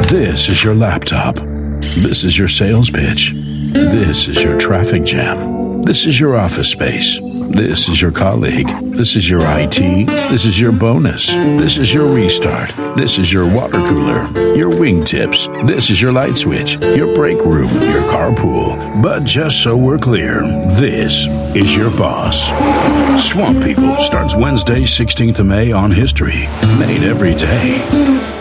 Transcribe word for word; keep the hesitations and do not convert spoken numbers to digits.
This is your laptop. This is your sales pitch. This is your traffic jam. This is your office space. This is your colleague. This is your I T. This is your bonus. This is your restart. This is your water cooler. Your wingtips. This is your light switch. Your break room. Your carpool. But just so we're clear, this is your boss. Swamp People starts Wednesday, sixteenth of May on History. Made every day.